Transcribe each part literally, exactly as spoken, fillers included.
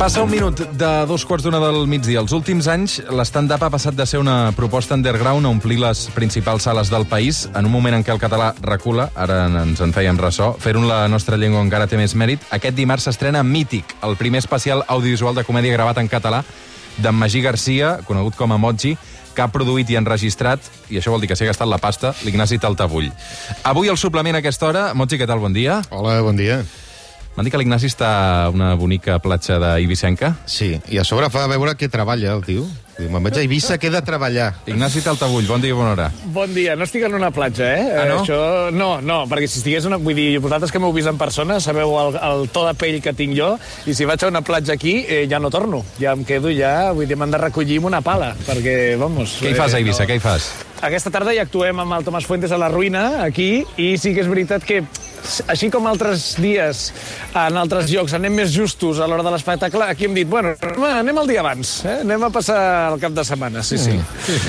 Passa un minut de dos quarts d'una del migdia. Els últims anys, l'stand-up ha passat de ser una proposta underground a omplir les principals sales del país. En un moment en què el català recula, ara ens en fèiem ressò, fer-ho en la nostra llengua encara té més mèrit. Aquest dimarts s'estrena Mític, el primer especial audiovisual de comèdia gravat en català d'en Magí Garcia, conegut com a Moji, que ha produït i enregistrat, i això vol dir que s'ha gastat la pasta, l'Ignasi Taltabull. Avui al suplement a aquesta hora. Moji, què tal? Bon dia. Hola, bon dia. M'han dit que l'Ignasi està a una bonica platja d'Eivissenca. Sí, i a sobre fa veure que treballa, el tio. Me'n vaig a Eivissa, que he de treballar. Ignasi Taltabull, bon dia i bona hora. Bon dia. No estic en una platja, eh? Ah, no? Això, no, no, perquè si estigués una... Vull dir, vosaltres que m'heu vist en persona sabeu el, el to de pell que tinc jo, i si vaig a una platja aquí, eh, ja no torno. Ja em quedo ja... Vull dir, m'han de recollir amb una pala, perquè, vamos... Què hi fas a Eivissa? No. Què hi fas? Aquesta tarda ja actuem amb el Tomàs Fuentes a la Ruïna, aquí, i sí que és veritat que, així com altres dies en altres llocs anem més justos a l'hora de l'espectacle, aquí hem dit, bueno, anem el dia abans, eh? Anem a passar el cap de setmana, sí, sí. Mm, sí,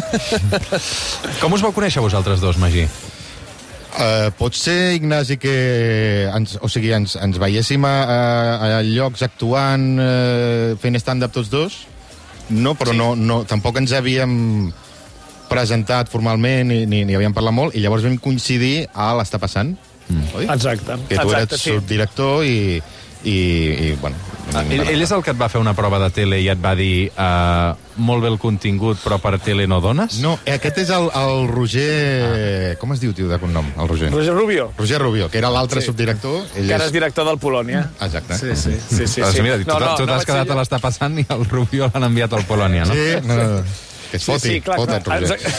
sí. Com us vau conèixer vosaltres dos, Magí? Uh, pot ser, Ignasi, que ens, o sigui, ens, ens veiéssim a, a, a llocs actuant, uh, fent stand-up tots dos? No, però sí. no, no, tampoc ens havíem presentat formalment ni, ni, ni havíem parlat molt, i llavors vam coincidir a l'Està passant, mm. oi? Exacte. Que tu Exacte, eres sí. subdirector i, i, i bueno... Ah, ell, ell és el que et va fer una prova de tele i et va dir uh, molt bé el contingut, però per tele no dones? No, aquest és el, el Roger... Ah. Com es diu, tio, de cognom, el Roger? Roger Rubio. Roger Rubio, que era l'altre Sí. subdirector. Ell Que ara és... és director del Polònia. Exacte. Sí, sí, sí. sí, Doncs sí. mira, tu No, no, tu no t'has vaig quedat ser a l'Està passant i el Rubio l'han enviat al Polònia, no? Sí, no, no. Que es foti, Sí, sí, clar, fota't, clar. Roger.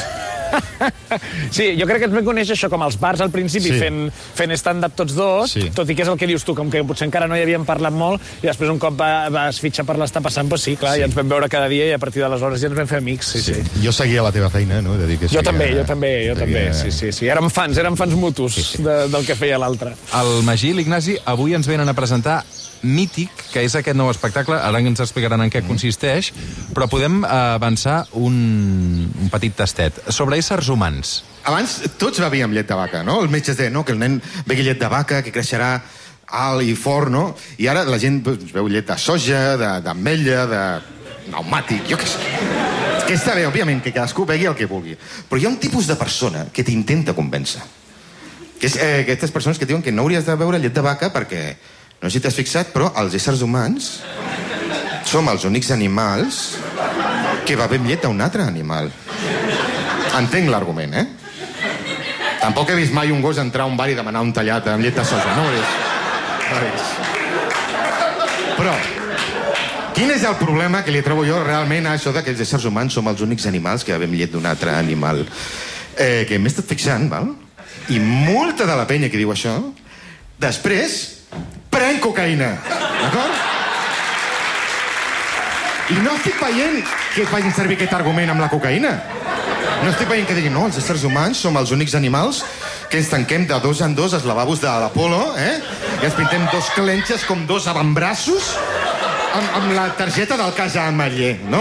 Sí, jo crec que ens vam conèixer això com als bars al principi, Sí. fent, fent stand-up tots dos, Sí. tot i que és el que dius tu, com que potser encara no hi havíem parlat molt, i després un cop va, vas fitxar per l'Està passant, doncs sí, clar, Sí. ja ens vam veure cada dia i a partir d'aleshores ja ens vam fer amics, sí, sí. sí. Jo seguia la teva feina, no? He de dir que Jo seguia, també, jo també, jo seguia... també, sí, sí, sí. Érem fans, érem fans mutus sí, sí. De, del que feia l'altre. El Magí i l'Ignasi avui ens venen a presentar Mític, que és aquest nou espectacle, ara ens explicaran en què mm. consisteix, però podem avançar un, un petit tastet sobre éssers humans. Abans tots bebíem llet de vaca, no? Els metges deien, no?, que el nen begui llet de vaca, que creixerà alt i fort, no? I ara la gent doncs, veu llet de soja, d'ametlla, de, de pneumàtic, jo què sé. Que està bé, òbviament, que cadascú begui el que vulgui. Però hi ha un tipus de persona que t'intenta convèncer. Que és eh, aquestes persones que diuen que no hauries de beure llet de vaca perquè... No sé si t'has fixat, però els éssers humans som els únics animals que bevem llet d'un altre animal. Entenc l'argument, eh? Tampoc he vist mai un gos entrar a un bar i demanar un tallat amb llet de soja, no ho he vist. No ho he vist. Però, quin és el problema que li trobo jo realment a això que els éssers humans som els únics animals que bevem llet d'un altre animal? Eh, que m'he estat fixant, val? I molta de la penya que diu això, després pren cocaïna, d'acord? I no estic veient que facin servir aquest argument amb la cocaïna. No estic veient que diguin, no, els éssers humans som els únics animals que ens tanquem de dos en dos als lavabos de l'Apolo, eh? I ens pintem dos clenxes com dos avantbraços amb, amb la targeta del Casa Ametller, no?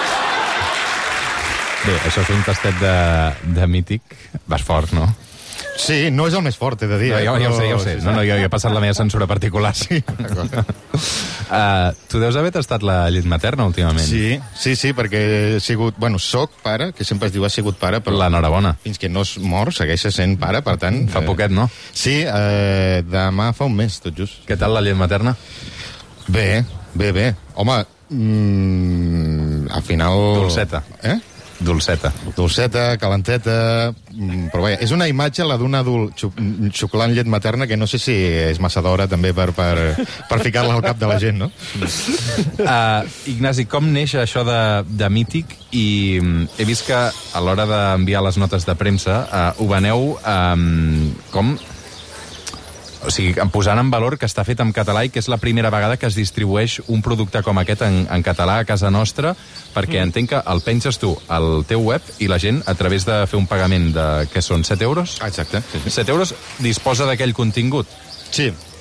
Bé, això és un tastet de, de Mític. Vas fort, no? Sí, no és el més fort, he de dir. No, jo, jo ho sé, jo ho sé. No, no, jo, jo he passat la meva censura particular. Sí. uh, tu deus haver tastat la llet materna últimament. Sí, sí, sí, perquè he sigut... Bueno, soc pare, que sempre es diu ha sigut pare, però... L'enhorabona. Fins que no es mor, segueix sent pare, per tant... Fa poquet, no? Sí, eh, demà fa un mes, tot just. Què tal la llet materna? Bé, bé, bé. Home, mm, al final... Dolceta. Eh? Dolceta. Dolceta, calenteta... Però bé, és una imatge, la d'un adult xuclant llet materna, que no sé si és massa d'hora també per, per, per ficar-la al cap de la gent, no? Uh, Ignasi, com neix això de, de Mític? I um, he vist que a l'hora d'enviar les notes de premsa uh, ho veneu um, com... O sigui, posant en valor que està fet en català i que és la primera vegada que es distribueix un producte com aquest en, en català a casa nostra, perquè mm. entenc que el penges tu al teu web i la gent, a través de fer un pagament de, què són, set euros? Exacte. Sí, sí. set euros disposa d'aquell contingut. Sí,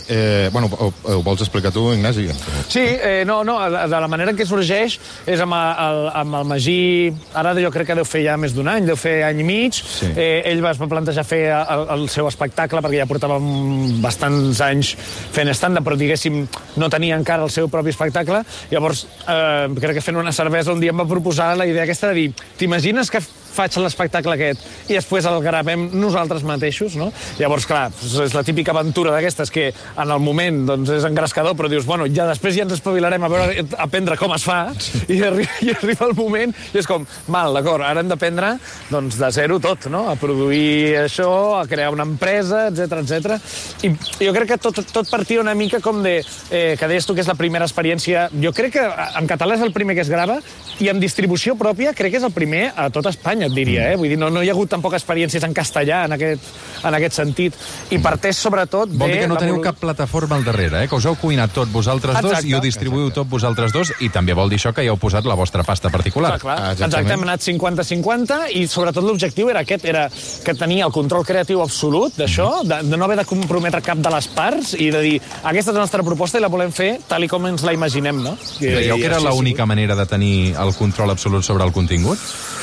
Eh, bueno, ho, ho vols explicar tu, Ignasi? Sí, eh, no, no, de la manera en què sorgeix és amb el, amb el Magí, ara jo crec que deu fer ja més d'un any, deu fer any i mig, sí. eh, ell va plantejar fer el, el seu espectacle, perquè ja portàvem bastants anys fent stand-up, però diguéssim no tenia encara el seu propi espectacle. Llavors, eh, crec que fent una cervesa un dia em va proposar la idea aquesta de dir, t'imagines que faig l'espectacle aquest i després el gravem nosaltres mateixos, no? Llavors, clar, és la típica aventura d'aquestes que en el moment doncs, és engrescador, però dius, bueno, ja després ja ens espavilarem a veure, a aprendre com es fa, i arriba, i arriba el moment i és com, mal, d'acord, ara hem d'aprendre doncs, de zero tot, no? A produir això, a crear una empresa, etcètera, etcètera. I jo crec que tot, tot partia una mica com de, eh, que deies tu que és la primera experiència, jo crec que en català és el primer que es grava, i en distribució pròpia crec que és el primer a tot Espanya, et diria, eh? Vull dir, no, no hi ha hagut tampoc experiències en castellà en aquest, en aquest sentit. I parteix sobretot de... Vol dir que no teniu cap plataforma al darrere, eh? Que us heu cuinat tot vosaltres dos. Exacte. I ho distribuïu Exacte. Tot vosaltres dos, i també vol dir això que hi heu posat la vostra pasta particular. Clar, clar. Exacte, hem anat cinquanta cinquanta, i sobretot l'objectiu era aquest, era que tenia el control creatiu absolut d'això, de, de no haver de comprometre cap de les parts, i de dir, aquesta és la nostra proposta i la volem fer tal i com ens la imaginem, no? I, Creieu que era l'única manera de tenir el control absolut sobre el contingut?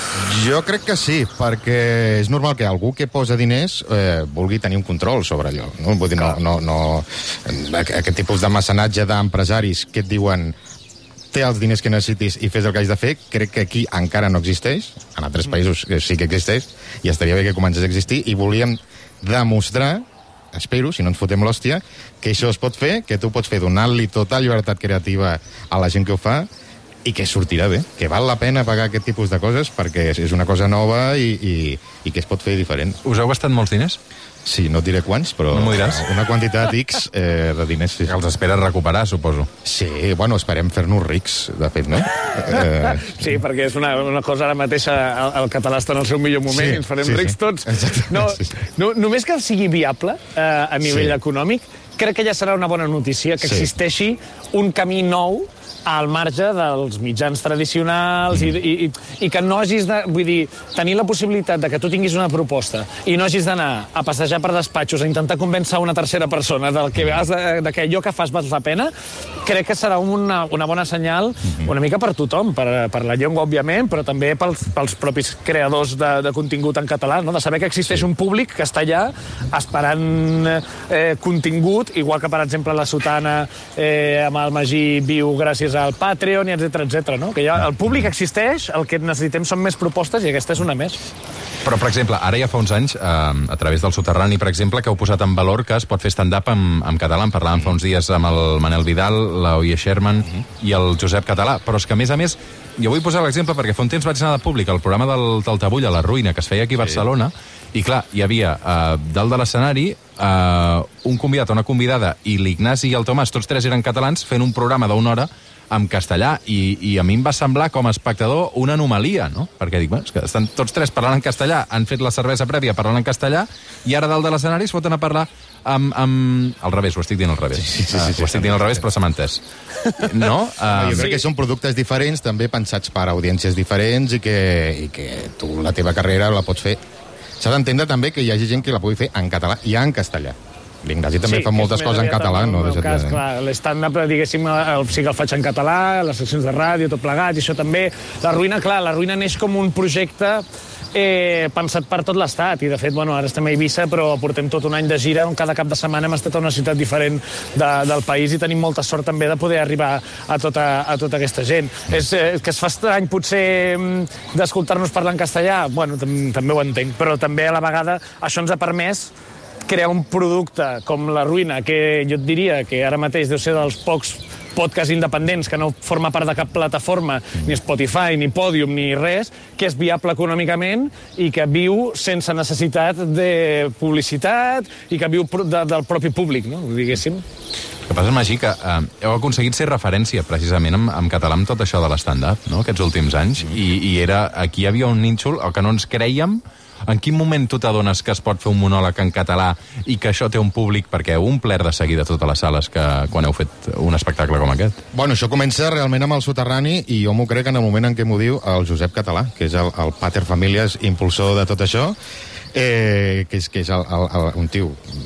Jo crec que sí, perquè és normal que algú que posa diners eh, vulgui tenir un control sobre allò. No? Vull dir, no, no, no, aquest tipus de mecenatge d'empresaris que et diuen té els diners que necessitis i fes el que hagis de fer, crec que aquí encara no existeix. En altres països sí que existeix, i estaria bé que comencés a existir, i volíem demostrar, espero, si no ens fotem l'hòstia, que això es pot fer, que tu pots fer donant-li tota llibertat creativa a la gent que ho fa, i que sortirà bé, que val la pena pagar aquest tipus de coses perquè és una cosa nova i, i, i que es pot fer diferent. Us heu gastat molts diners? Sí, no et diré quants, però no una quantitat X eh, de diners. Sí. Els esperes recuperar, suposo. Sí, bueno, esperem fer-nos rics, de fet, no? Eh... Sí, perquè és una, una cosa ara mateix, el, el català està en el seu millor moment, sí, i ens farem sí, rics sí. tots. Exactament, no, sí. no, només que sigui viable eh, a nivell sí. econòmic, crec que ja serà una bona notícia que sí. existeixi un camí nou al marge dels mitjans tradicionals mm. i, i, i que no hagis de... Vull dir, tenir la possibilitat de que tu tinguis una proposta i no hagis d'anar a passejar per despatxos a intentar convèncer una tercera persona del que has de, de que allò que fas val la pena, crec que serà una, una bona senyal mm-hmm. una mica per tothom, per, per la llengua, òbviament, però també pels, pels propis creadors de, de contingut en català, no? De saber que existeix sí. un públic que està allà esperant eh, contingut, igual que, per exemple, la Sotana eh, amb el Magí viu gràcies al Patreon, etcètera, etcètera, no? Que ja el públic existeix, el que necessitem són més propostes i aquesta és una més. Però, per exemple, ara ja fa uns anys, eh, a través del Soterrani, per exemple, que heu posat en valor que es pot fer stand-up en, en català. En parlàvem fa uns dies amb el Manel Vidal, la Oye Sherman i el Josep Català. Però és que, a més a més, jo vull posar l'exemple perquè fa un temps vaig anar de públic al programa del Taltabull, a la Ruïna, que es feia aquí a Barcelona, i clar, hi havia eh, dalt de l'escenari eh, un convidat o una convidada i l'Ignasi i el Tomàs, tots tres eren catalans, fent un programa d'una hora en castellà, i, i a mi em va semblar com a espectador una anomalia, no? Perquè dic, bueno, és que estan tots tres parlant en castellà, han fet la cervesa prèvia parlant en castellà, i ara dalt de l'escenari es foten a parlar amb, amb... al revés, ho estic dient al revés. Sí, sí, sí, sí, uh, ho estic dient al revés, però s'ha entès. No? Uh, jo crec sí. que són productes diferents, també pensats per a audiències diferents, i que, i que tu la teva carrera la pots fer. S'ha d'entendre també que hi hagi gent que la pugui fer en català i en castellà. L'Ignasi també sí, fa moltes coses en català, no? En el cas, de... clar, l'stand-up, diguéssim, el, sí que el faig en català, les seccions de ràdio, tot plegat, i això també. La Ruïna, clar, la Ruïna neix com un projecte eh, pensat per tot l'Estat, i de fet, bueno, ara estem a Eivissa, però portem tot un any de gira on cada cap de setmana hem estat a una ciutat diferent de, del país, i tenim molta sort també de poder arribar a tota, a tota aquesta gent. És eh, que es fa estrany, potser, d'escoltar-nos parlar en castellà, bueno, també ho entenc, però també a la vegada això ens ha permès crear un producte com La Ruïna, que jo et diria que ara mateix deu ser dels pocs podcasts independents que no forma part de cap plataforma, ni Spotify, ni Podium, ni res, que és viable econòmicament i que viu sense necessitat de publicitat i que viu de, del propi públic, no? Diguéssim. El que passa, Magí, que eh, heu aconseguit ser referència precisament en, en català amb tot això de l'stand-up, no?, aquests últims anys, i, i era, aquí hi havia un nínxol, el que no ens creiem. En quin moment tu t'adones que es pot fer un monòleg en català i que això té un públic, perquè heu omplert de seguida totes les sales que, quan heu fet un espectacle com aquest? Bueno, això comença realment amb el Soterrani, i jo m'ho crec en el moment en què m'ho diu el Josep Català, que és el, el pater familias impulsor de tot això, eh, que és, que és el, el, el, un tio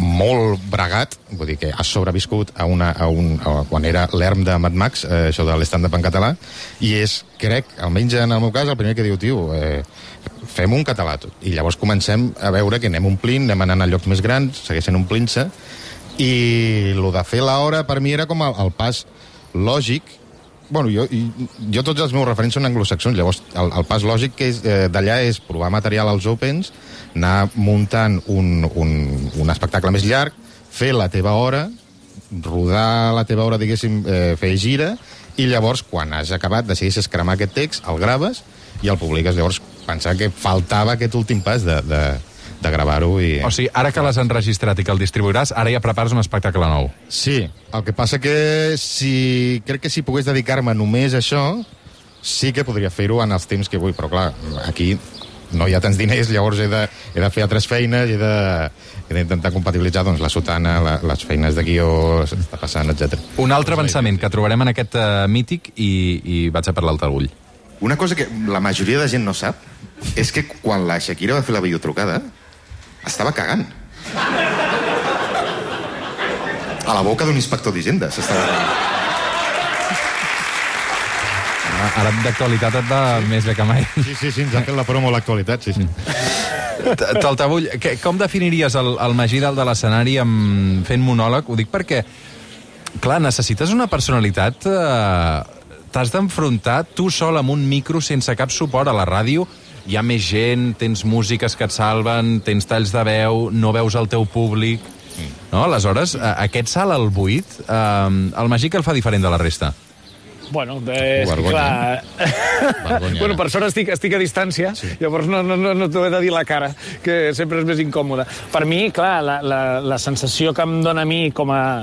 molt bregat, vull dir que has sobreviscut a una, a un, a, quan era l'Erm de Mad Max, eh, això de l'stand-up en català, i és, crec, almenys en el meu cas, el primer que diu, tio, eh, fem un català tot. I llavors comencem a veure que anem omplint, anem anant a llocs més grans, segueixen omplint-se, i el de fer l'hora per mi era com el, el pas lògic. Bueno, jo, jo tots els meus referents són anglosaxons, llavors el, el pas lògic que és, eh, d'allà és provar material als Opens, anar muntant un, un, un espectacle més llarg, fer la teva hora, rodar la teva hora, diguéssim, eh, fer gira, i llavors, quan has acabat, decideixes cremar aquest text, el graves i el publiques. Llavors, pensar que faltava aquest últim pas de, de, de gravar-ho. I... O sigui, ara que l'has enregistrat i que el distribuiràs, ara ja prepares un espectacle nou. Sí, el que passa que si crec que si pogués dedicar-me només a això, sí que podria fer-ho en els temps que vull, però clar, aquí no hi ha tants diners, llavors he de, he de fer altres feines, he de, he d'intentar compatibilitzar doncs, la sotana, la, les feines de guió, està passant, etcètera. Un altre pensament que trobarem en aquest uh, mític i, i vaig a per l'altre ull. Una cosa que la majoria de gent no sap és que quan la Shakira va fer la videotrucada estava cagant. A la boca d'un inspector d'Hisenda s'estava cagant. Ara d'actualitat et va més bé que mai. Sí, sí, sí, ens ha fet la promo l'actualitat, sí, sí. Taltabull, com definiries el, el Magí dalt de l'escenari amb, fent monòleg? Ho dic perquè, clar, necessites una personalitat... Eh, t'has d'enfrontar tu sol amb un micro sense cap suport. A la ràdio hi ha més gent, tens músiques que et salven, tens talls de veu, no veus el teu públic... No? Aleshores, aquest salt al buit, eh, el Magí que el fa diferent de la resta? Bueno, és que clar... bueno, per sort estic, estic a distància, sí. Llavors no, no, no t'ho he de dir la cara, que sempre és més incòmode. Per mi, clar, la, la, la sensació que em dona a mi com a...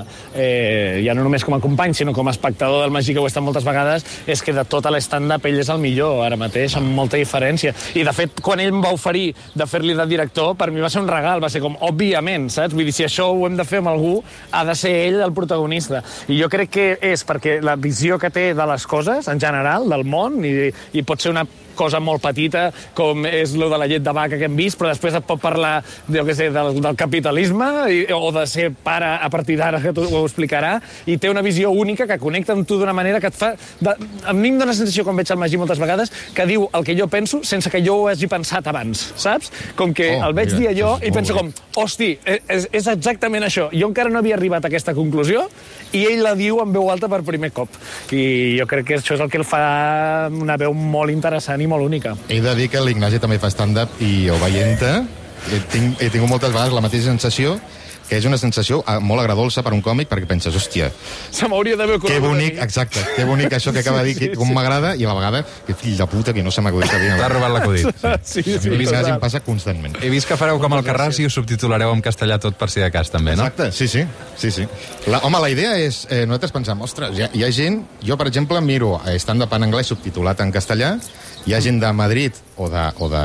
Eh, ja no només com a company, sinó com a espectador del Magí, que ho he estat moltes vegades, és que de tota l'stand-up ell és el millor, ara mateix, amb molta diferència. I, de fet, quan ell em va oferir de fer-li de director, per mi va ser un regal, va ser com, òbviament, saps? Vull dir, si això ho hem de fer amb algú, ha de ser ell el protagonista. I jo crec que és perquè la visió que té de les coses, en general, del món, i, i pot ser una cosa molt petita, com és lo de la llet de vaca que hem vist, però després et pot parlar, jo què sé, del, del capitalisme, i, o de ser pare a partir d'ara, que ho explicarà, i té una visió única que connecta amb tu d'una manera que et fa... De, a mi em dóna la sensació, quan veig el Magí moltes vegades, que diu el que jo penso sense que jo ho hagi pensat abans, saps? Com que oh, el veig mira, dir allò i penso com, hosti, és, és exactament això. Jo encara no havia arribat a aquesta conclusió i ell la diu en veu alta per primer cop. I jo crec que això és el que el fa una veu molt interessant i molt única. He de dir que l'Ignasi també fa stand-up i ho veient-te, he, tinc, he tingut moltes vegades la mateixa sensació, que és una sensació molt agradolça per un còmic, perquè penses, hòstia... Se m'hauria d'haver ocorregut. Que bonic, exacte, que bonic això que acaba de dir, sí, sí, com m'agrada, i a la vegada, que fill de puta, que no se m'acudit. T'ha robat l'acudit. Sí, sí, sí, l'Ignasi em passa constantment. He vist que fareu com el Carràs i ho subtitulareu en castellà tot per si de cas, també, no? Exacte, sí, sí. sí, sí. La, home, la idea és, eh, nosaltres pensem, ostres, hi ha, hi ha gent... Jo, per exemple, miro stand-up en anglès subtitulat en castellà, hi ha gent de Madrid o de, o de,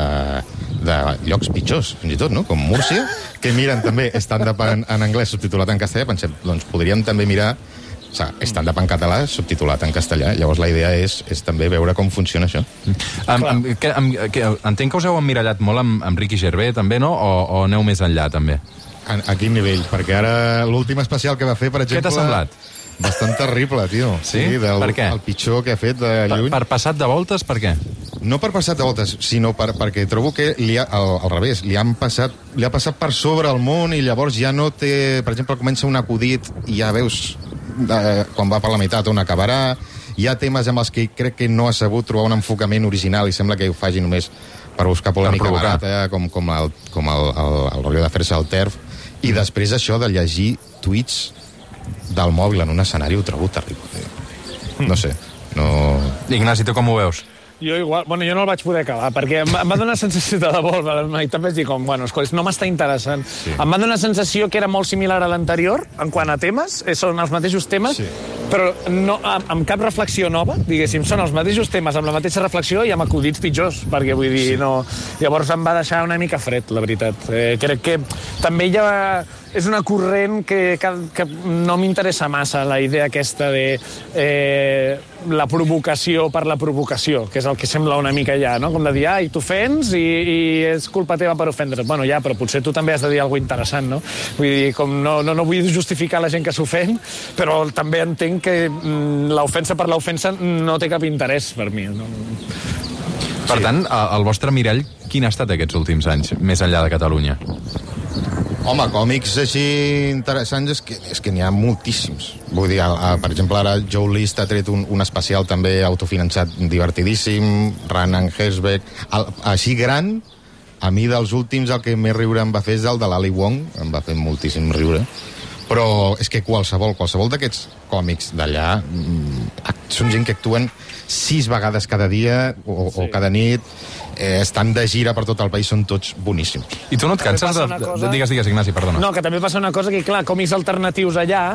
de llocs pitjors, fins i tot, no? Com Múrcia, que miren també stand-up en, en anglès subtitulat en castellà. Pensem, doncs podríem també mirar o sigui, stand-up en català subtitulat en castellà. Llavors la idea és, és també veure com funciona això. Am, am, que, am, que, entenc que us heu emmirallat molt amb, amb Ricky Gervais, també, no? O, o aneu més enllà, també? A, a quin nivell? Perquè ara l'últim especial que va fer, per exemple... Què t'ha semblat? Bastant terrible, tio. Sí? sí del, per què? El pitjor que ha fet de lluny. Per, per passat de voltes, per què? No per passat de voltes, sinó per, perquè trobo que li ha, al, al revés, li, han passat, li ha passat per sobre el món i llavors ja no té... Per exemple, comença un acudit i ja veus eh, quan va per la meitat on acabarà. Hi ha temes amb els que crec que no ha sabut trobar un enfocament original i sembla que ho faci només per buscar polèmica barata, com, com, el, com el, el, el rotllo de fer-se el terf. I després això de llegir tuits del mòbil en un escenari ho trobo terrible. No sé, no... Ignasi, tu com ho veus? Jo igual, bueno, jo no el vaig poder acabar, perquè em, em va donar sensació de debò, i també vaig dir com, bueno, escolta, no m'està interessant. Sí. Em va donar sensació que era molt similar a l'anterior, en quant a temes, són els mateixos temes, sí. Però no, amb, amb cap reflexió nova, diguéssim, són els mateixos temes, amb la mateixa reflexió i amb acudits pitjors, perquè vull dir, sí. no... Llavors em va deixar una mica fred, la veritat. Eh, crec que també hi ha... És una corrent que, que, que no m'interessa massa, la idea aquesta de... Eh, la provocació per la provocació, que és el que sembla una mica ja, no? Com de dir, ai, t'ofens i, i és culpa teva per ofendre't. Bueno, ja, però potser tu també has de dir alguna cosa interessant, no? Vull dir, com no, no, no vull justificar la gent que s'ofèn, però també entenc que mm, l'ofensa per l'ofensa no té cap interès per mi. No? Per sí. tant, el vostre mirall, quin ha estat aquests últims anys, més enllà de Catalunya? Home, còmics així interessants és que, és que n'hi ha moltíssims. Vull dir, a, a, per exemple, ara Joe List ha tret un, un especial també autofinançat divertidíssim, Ronan Herzberg. El, així gran, a mi dels últims el que més riure em va fer és el de l'Ali Wong, em va fer moltíssim riure. Però és que qualsevol, qualsevol d'aquests còmics d'allà mm, són gent que actuen sis vegades cada dia o, sí. o cada nit, eh, estan de gira per tot el país, són tots boníssims. I tu no et canses de, cosa... de... Digues, digues, Ignasi, perdona. No, que també passa una cosa que, clar, còmics alternatius allà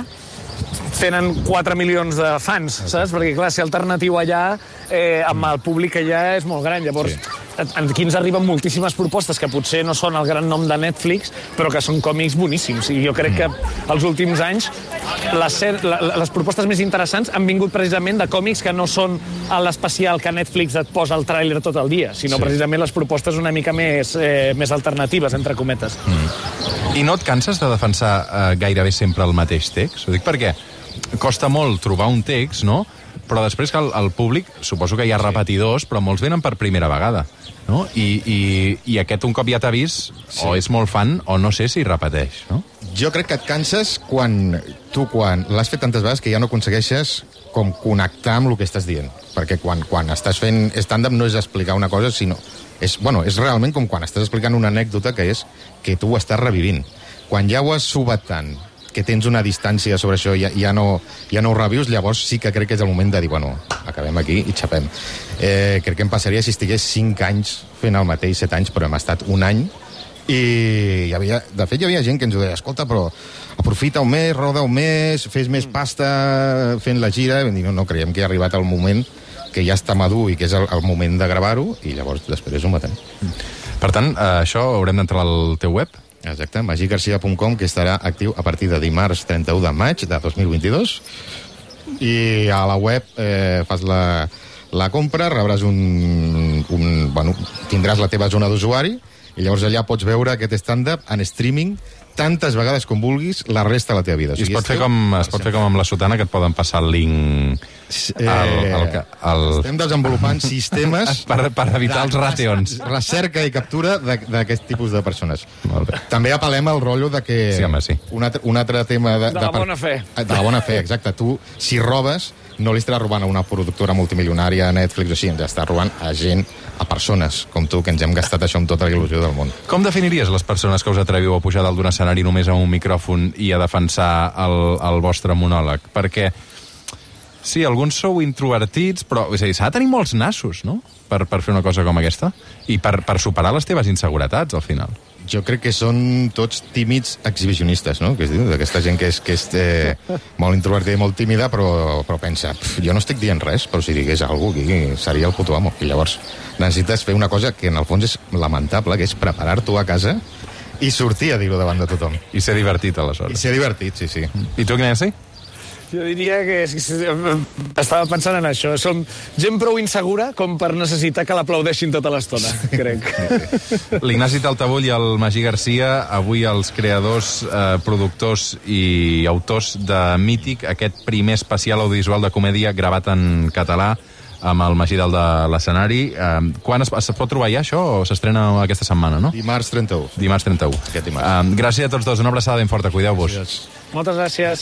tenen quatre milions de fans, saps? Perquè, clar, ser alternatiu allà, eh, amb el públic allà és molt gran. Llavors, sí. aquí ens arriben moltíssimes propostes que potser no són el gran nom de Netflix, però que són còmics boníssims. I jo crec que els últims anys les, les propostes més interessants han vingut precisament de còmics que no són a l'especial que Netflix et posa el tràiler tot el dia, sinó sí. precisament les propostes una mica més, eh, més alternatives, entre cometes. Mm. I no et canses de defensar eh, gairebé sempre el mateix text? Ho dic perquè costa molt trobar un text, no? Però després que el, el públic, suposo que hi ha repetidors, però molts venen per primera vegada, no? I, i, i aquest un cop ja t'ha vist, sí. o és molt fan, o no sé si repeteix, no? Jo crec que et canses quan tu quan l'has fet tantes vegades que ja no aconsegueixes com connectar amb el que estàs dient. Perquè quan, quan estàs fent stand-up no és explicar una cosa, sinó... És, bueno, és realment com quan estàs explicant una anècdota que és que tu ho estàs revivint. Quan ja ho has subat tant, que tens una distància sobre això, ja, ja, no, ja no ho revius, llavors sí que crec que és el moment de dir, bueno, acabem aquí i xapem. Eh, crec que em passaria si estigués cinc anys fent el mateix, set anys, però hem estat un any, i hi havia, de fet hi havia gent que ens ho deia, escolta, però aprofita un mes, roda un mes, fes més pasta fent la gira, i no, no creiem que ha arribat el moment que ja està madur i que és el, el moment de gravar-ho, i llavors després ho matem. Per tant, eh, això haurem d'entrar al teu web? Exacte, magí garcia punt com, que estarà actiu a partir de dimarts trenta-u de maig de dos mil vint-i-dos, i a la web eh, fas la, la compra, rebràs un, un... Bueno, tindràs la teva zona d'usuari, i llavors allà pots veure aquest stand-up en streaming tantes vegades com vulguis la resta de la teva vida. O sigui, I es pot, fer teu... com, es pot fer com amb la sotana, que et poden passar el link... Eh, el, el, el... Estem desenvolupant sistemes per, per evitar els rations. Recerca i captura d'aquest tipus de persones. També apel·lem al rotllo de que... Sí, home, sí. Un altre, un altre tema... De, de la de, bona fe. De la bona fe, exacte. Tu, si robes, no li estaràs robant a una productora multimilionària, a Netflix o així, ens estàs robant a gent, a persones com tu, que ens hem gastat això amb tota la il·lusió del món. Com definiries les persones que us atreviu a pujar dalt d'un escenari només amb un micròfon i a defensar el, el vostre monòleg? Perquè, sí, alguns sou introvertits, però és a dir, s'ha de tenir molts nassos, no?, per, per fer una cosa com aquesta. I per, per superar les teves inseguretats, al final. Jo crec que són tots tímids exhibicionistes, no?, que es diu, d'aquesta gent que és, que és eh, molt introvertida i molt tímida, però, però pensa, jo no estic dient res, però si digués alguna cosa, aquí seria el puto amo. I llavors necessites fer una cosa que en el fons és lamentable, que és preparar-t'ho a casa i sortir a dir-ho davant de tothom. I ser divertit, aleshores. I ser divertit, sí, sí. I tu, Ignasi? Jo diria que estava pensant en això. Som gent prou insegura com per necessitar que l'aplaudeixin tota l'estona, crec. L'Ignasi Taltabull i el Magí Garcia, avui els creadors, eh, productors i autors de Mític, aquest primer especial audiovisual de comèdia gravat en català amb el Magí dalt de l'escenari. Eh, quan es, es pot trobar ja això o s'estrena aquesta setmana, no? Dimarts trenta-u. Dimarts trenta-u. Aquest dimarts. Eh, gràcies a tots dos, una abraçada ben forta, cuideu-vos. Moltes gràcies.